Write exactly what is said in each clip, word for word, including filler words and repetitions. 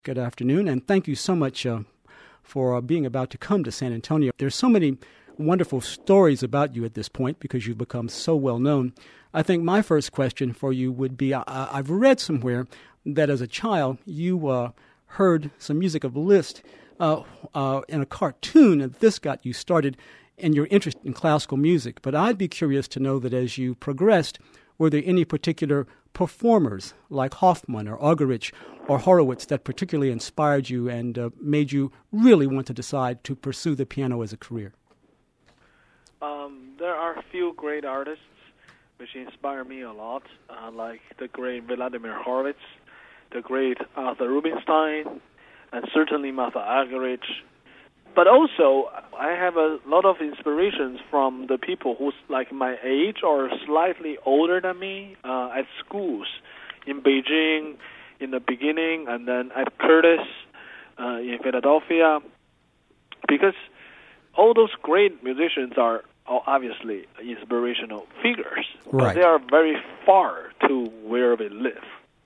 Good afternoon, and thank you so much uh, for uh, being about to come to San Antonio. There's so many wonderful stories about you at this point because you've become so well known. I think my first question for you would be, I, I've read somewhere that as a child you uh, heard some music of Liszt uh, uh, in a cartoon, and this got you started in your interest in classical music. But I'd be curious to know that as you progressed, were there any particular performers like Hoffman or Augerich or Horowitz that particularly inspired you and uh, made you really want to decide to pursue the piano as a career? Um, there are a few great artists which inspire me a lot, uh, like the great Vladimir Horowitz, the great Arthur Rubinstein, and certainly Martha Argerich. But also, I have a lot of inspirations from the people who's like my age or slightly older than me uh, at schools in Beijing in the beginning, and then at Curtis uh, in Philadelphia, because all those great musicians are obviously inspirational figures, right. But they are very far to where we live.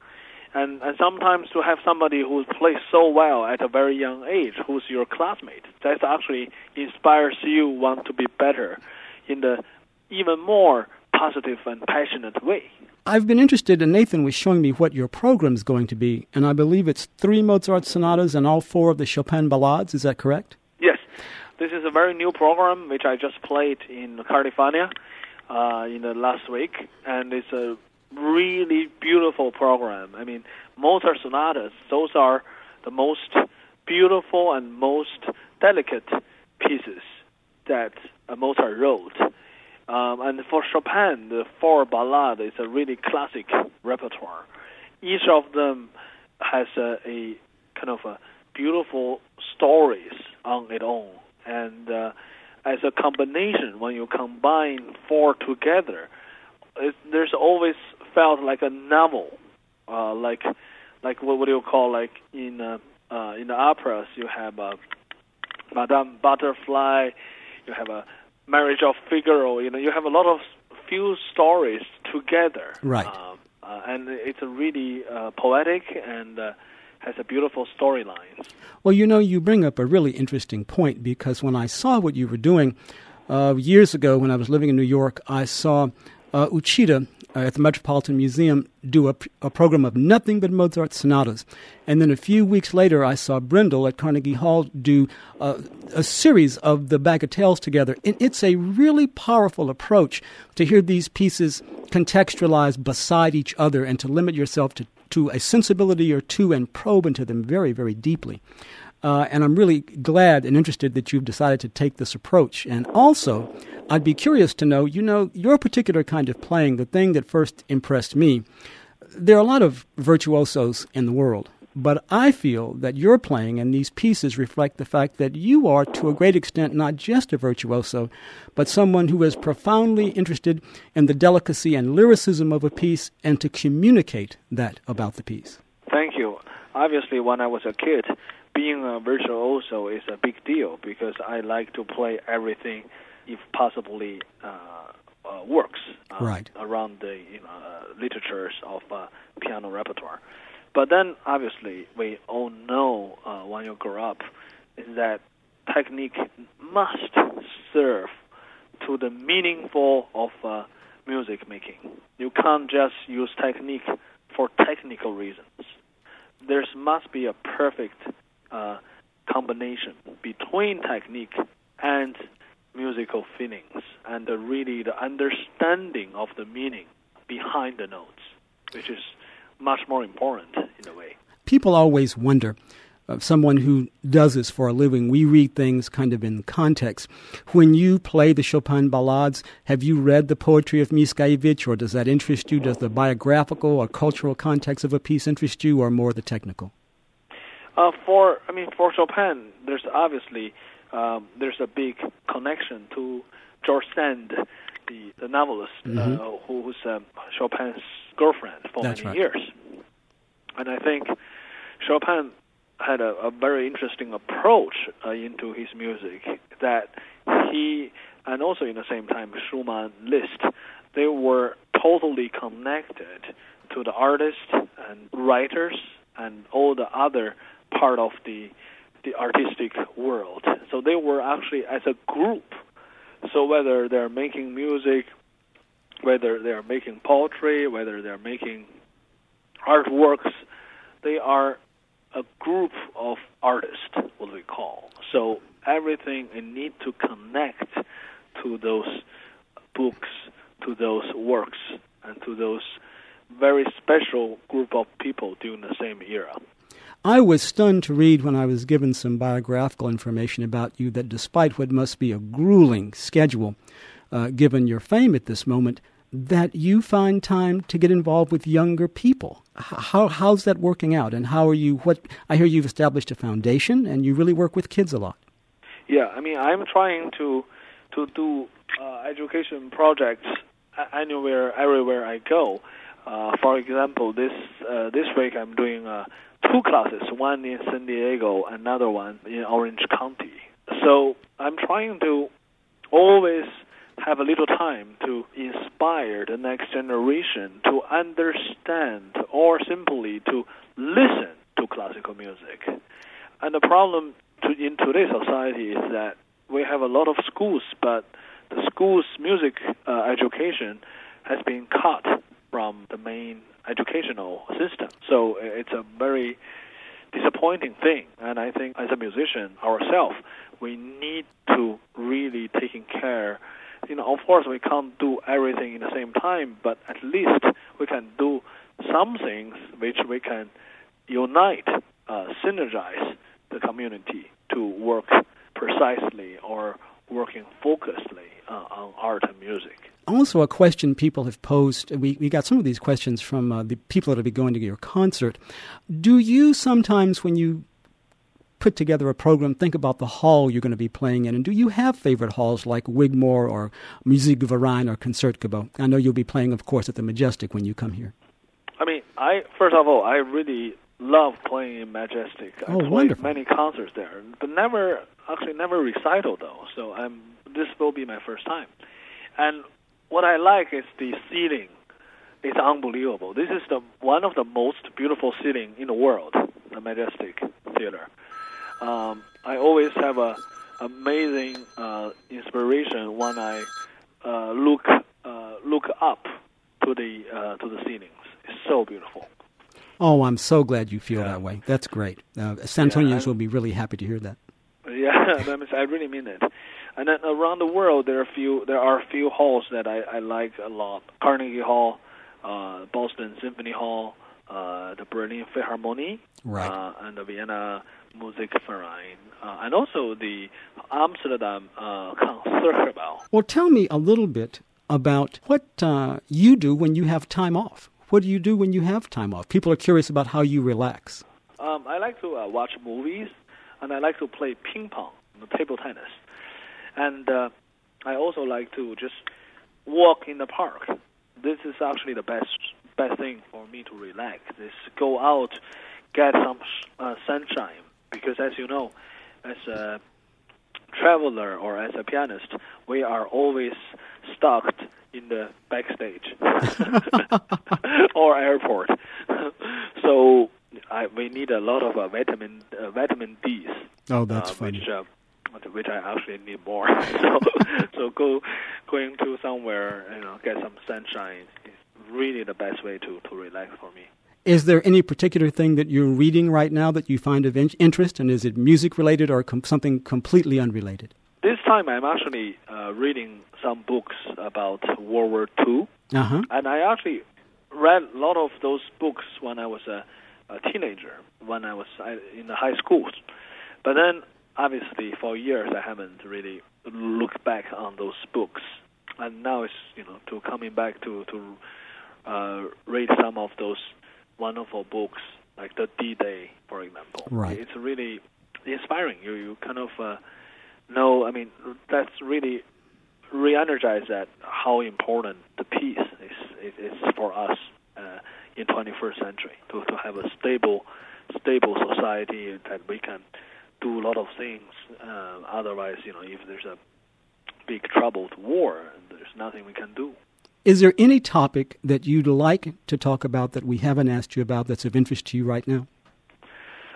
And, and sometimes to have somebody who plays so well at a very young age, who's your classmate, that actually inspires you want to be better in the even more positive and passionate way. I've been interested, and Nathan was showing me what your program is going to be, and I believe it's three Mozart sonatas and all four of the Chopin ballades. Is that correct? Yes. This is a very new program which I just played in California uh, in the last week, and it's a really beautiful program. I mean, Mozart sonatas, those are the most beautiful and most delicate pieces that uh, Mozart wrote. Um, and for Chopin, the four ballades is a really classic repertoire. Each of them has a, a kind of a beautiful stories on its own. And uh, as a combination, when you combine four together, it, there's always felt like a novel, uh, like like what, what do you call like in uh, uh, in the operas you have uh, Madame Butterfly, you have a Marriage of Figaro. You know, you have a lot of few stories together, right? Uh, uh, and it's a really uh, poetic and uh, has a beautiful storyline. Well, you know, you bring up a really interesting point because when I saw what you were doing uh, years ago when I was living in New York, I saw uh, Uchida uh, at the Metropolitan Museum do a, a program of nothing but Mozart sonatas. And then a few weeks later, I saw Brendel at Carnegie Hall do uh, a series of the Bagatelles together. And it's a really powerful approach to hear these pieces contextualized beside each other and to limit yourself to to a sensibility or two and probe into them very, very deeply. Uh, and I'm really glad and interested that you've decided to take this approach. And also, I'd be curious to know, you know, your particular kind of playing, the thing that first impressed me, there are a lot of virtuosos in the world, but I feel that your playing and these pieces reflect the fact that you are, to a great extent, not just a virtuoso, but someone who is profoundly interested in the delicacy and lyricism of a piece and to communicate that about the piece. Thank you. Obviously, when I was a kid, being a virtuoso is a big deal because I like to play everything, if possibly uh, uh, works uh, right. around the you know, uh, literatures of uh, piano repertoire. But then, obviously, we all know uh, when you grow up is that technique must serve to the meaningful of uh, music making. You can't just use technique for technical reasons. There must be a perfect uh, combination between technique and musical feelings and the, really the understanding of the meaning behind the notes, which is much more important in a way. People always wonder, uh, someone who does this for a living, we read things kind of in context. When you play the Chopin ballades, have you read the poetry of Mickiewicz, or does that interest you? Does the biographical or cultural context of a piece interest you, or more the technical? Uh, for I mean, for Chopin, there's obviously um, there's a big connection to George Sand, the, the novelist, mm-hmm. uh, who was uh, Chopin's girlfriend for That's many right. years. And I think Chopin had a, a very interesting approach uh, into his music that he, and also in the same time Schumann, Liszt, they were totally connected to the artists and writers and all the other part of the the artistic world. So they were actually as a group. So whether they're making music, whether they're making poetry, whether they're making artworks, they are a group of artists, what we call. So everything they need to connect to those books, to those works, and to those very special group of people during the same era. I was stunned to read when I was given some biographical information about you that despite what must be a grueling schedule, uh, given your fame at this moment, that you find time to get involved with younger people. How how's that working out? And how are you? What I hear you've established a foundation, and you really work with kids a lot. Yeah, I mean, I'm trying to to do uh, education projects anywhere, everywhere I go. Uh, for example, this uh, this week I'm doing uh, two classes, one in San Diego, another one in Orange County. So I'm trying to always have a little time to inspire the next generation to understand or simply to listen to classical music. And the problem to, in today's society is that we have a lot of schools, but the school's music uh, education has been cut from the main educational system. So it's a very disappointing thing. And I think as a musician ourselves, we need to really taking care. You know, of course, we can't do everything in the same time, but at least we can do some things which we can unite, uh, synergize the community to work precisely or working focusedly uh, on art and music. Also, a question people have posed, we, we got some of these questions from uh, the people that will be going to your concert. Do you sometimes, when you put together a program, think about the hall you're going to be playing in? And do you have favorite halls like Wigmore or Musikverein or Concertgebouw? I know you'll be playing, of course, at the Majestic when you come here. I mean, I first of all, I really love playing in Majestic. I oh, played wonderful. many concerts there, but never, actually never recital though. So I'm, this will be my first time. And what I like is the seating. It's unbelievable. This is the one of the most beautiful seating in the world, the Majestic Theater. Um, I always have a amazing uh, inspiration when I uh, look uh, look up to the uh, to the ceilings. It's so beautiful. Oh, I'm so glad you feel yeah. that way. That's great. Uh, Santonians yeah, will be really happy to hear that. Yeah, I really mean it. And then around the world, there are few there are a few halls that I, I like a lot: Carnegie Hall, uh, Boston Symphony Hall, uh, the Berlin Philharmonie, right. uh, and the Vienna Musikverein, uh, and also the Amsterdam uh, Concertgebouw. Well, tell me a little bit about what uh, you do when you have time off. What do you do when you have time off? People are curious about how you relax. Um, I like to uh, watch movies, and I like to play ping pong, table tennis. And uh, I also like to just walk in the park. This is actually the best best thing for me to relax, is go out, get some uh, sunshine. Because as you know, as a traveler or as a pianist, we are always stuck in the backstage or airport. So I, we need a lot of uh, vitamin uh, vitamin D's. Oh, that's uh, funny. Which, uh, which I actually need more. so, so go going to somewhere, you know, get some sunshine is really the best way to, to relax for me. Is there any particular thing that you're reading right now that you find of in- interest, and is it music-related or com- something completely unrelated? This time I'm actually uh, reading some books about World War Two, uh-huh. and I actually read a lot of those books when I was a, a teenager, when I was in the high schools. But then, obviously, for years I haven't really looked back on those books, and now it's you know to coming back to to uh, read some of those wonderful books like the D-Day, for example. Right. It's really inspiring. You you kind of uh, know. I mean, that's really re-energize that how important the peace is is for us uh, in twenty-first century to to have a stable stable society that we can do a lot of things. Uh, otherwise, you know, if there's a big troubled war, there's nothing we can do. Is there any topic that you'd like to talk about that we haven't asked you about that's of interest to you right now?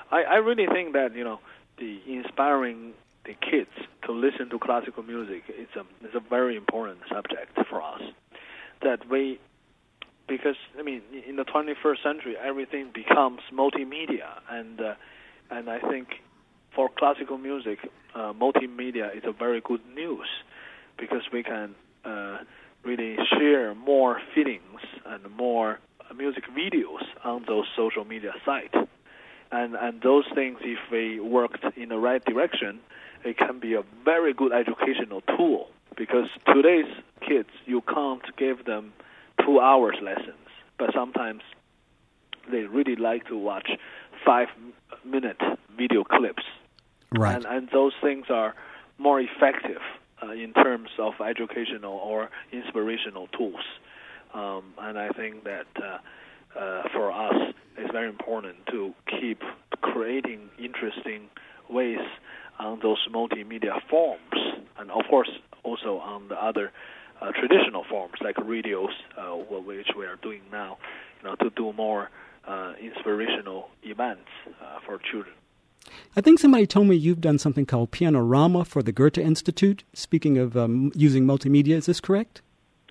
I, I really think that, you know, the inspiring the kids to listen to classical music is a, is a very important subject for us. That we, because, I mean, in the twenty-first century, everything becomes multimedia, and uh, and I think for classical music, uh, multimedia is a very good news, because we can uh, really share more feelings and more music videos on those social media sites. And and those things, if we worked in the right direction, it can be a very good educational tool, because today's kids, you can't give them two hours lessons, but sometimes they really like to watch five-minute video clips. Right. And, and those things are more effective uh, in terms of educational or inspirational tools. Um, and I think that uh, uh, for us, it's very important to keep creating interesting ways on those multimedia forms, and of course also on the other uh, traditional forms like radios, uh, which we are doing now, you know, to do more uh, inspirational events uh, for children. I think somebody told me you've done something called Pianorama for the Goethe Institute. Speaking of um, using multimedia, is this correct?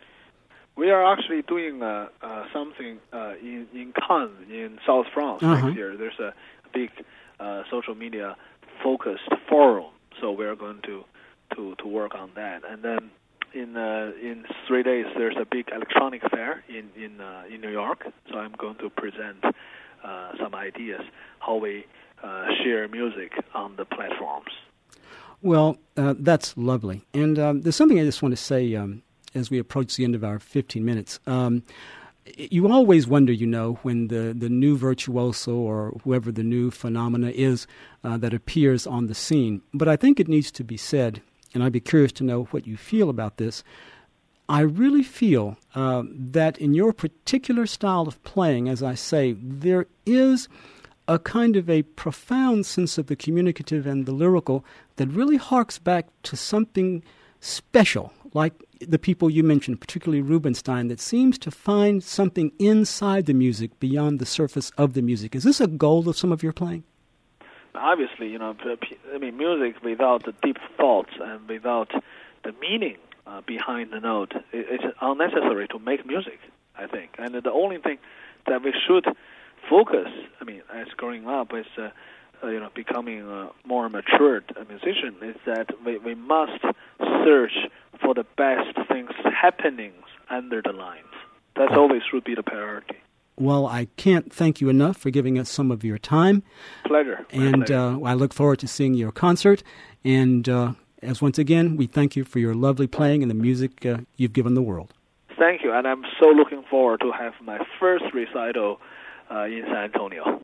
We are actually doing uh, uh, something uh, in, in Cannes, in South France uh-huh. next year. There's a big uh, social media focused forum, so we're going to, to, to work on that. And then in uh, in three days, there's a big electronic fair in in, uh, in New York. So I'm going to present uh, some ideas how we uh, share music on the platforms. Well, uh, that's lovely. And um, there's something I just want to say um, as we approach the end of our fifteen minutes. Um, you always wonder, you know, when the, the new virtuoso or whoever the new phenomena is uh, that appears on the scene. But I think it needs to be said, and I'd be curious to know what you feel about this. I really feel uh, that in your particular style of playing, as I say, there is a kind of a profound sense of the communicative and the lyrical that really harks back to something special, like the people you mentioned, particularly Rubinstein, that seems to find something inside the music beyond the surface of the music. Is this a goal of some of your playing? Obviously, you know, I mean, music without the deep thoughts and without the meaning uh, behind the note, it's unnecessary to make music, I think. And the only thing that we should focus, I mean, as growing up, is uh, uh, you know, becoming a more matured musician, is that we, we must search for the best things happening under the lines. That always should be the priority. Well, I can't thank you enough for giving us some of your time. Pleasure. And pleasure. Uh, I look forward to seeing your concert. And uh, as once again, we thank you for your lovely playing and the music uh, you've given the world. Thank you. And I'm so looking forward to have my first recital uh, in San Antonio.